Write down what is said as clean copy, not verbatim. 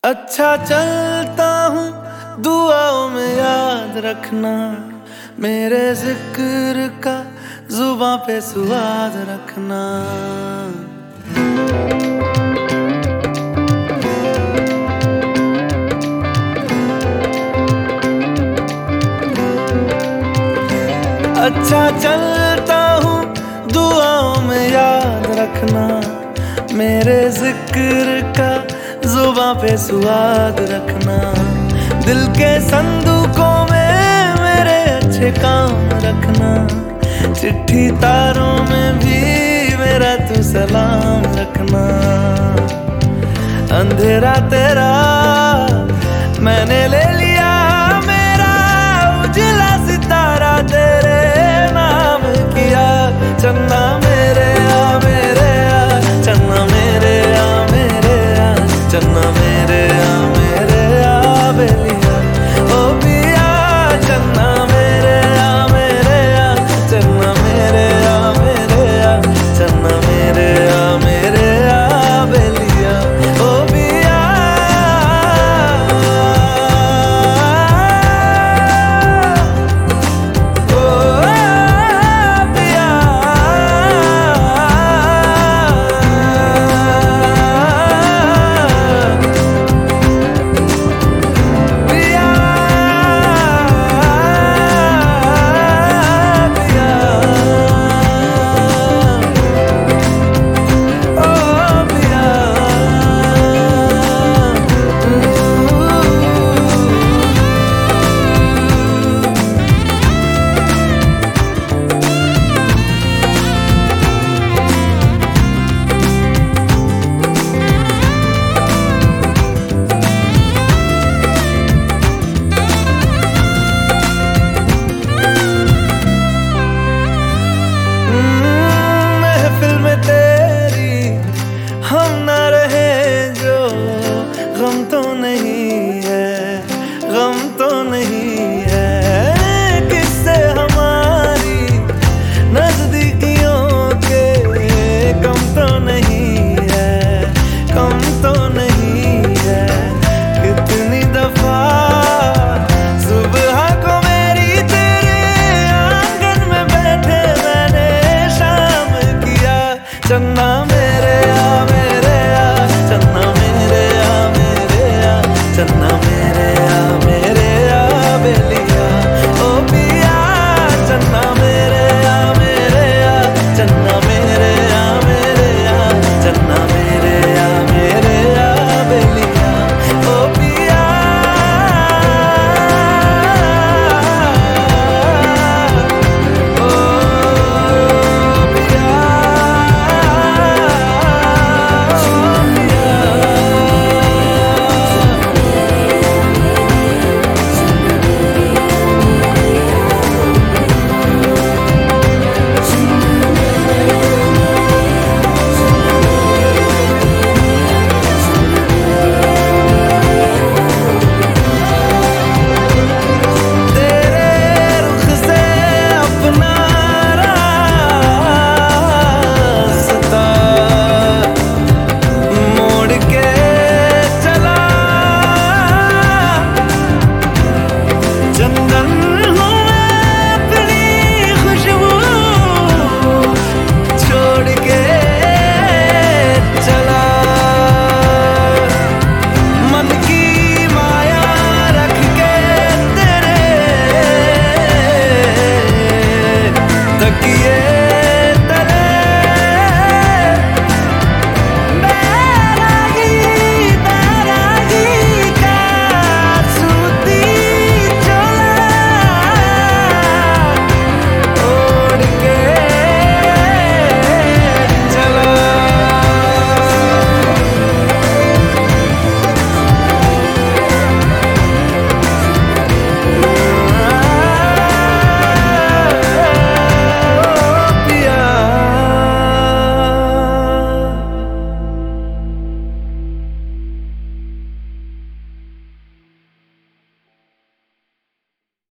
अच्छा चलता हूँ दुआओं में याद रखना, मेरे जिक्र का जुबां पे स्वाद रखना। अच्छा चलता हूँ दुआओं में याद रखना, मेरे जिक्र का जुबां पे स्वाद रखना। दिल के संदूकों में मेरे अच्छे काम रखना, चिट्ठी तारों में भी मेरा तू सलाम रखना। अंधेरा तेरा मैंने ले लिया, मेरा उजला सितारा तेरे नाम किया। चन्ना मेरे आ मेरे आ, चन्ना मेरे आ मेरे आ, चन्ना मेरे आ।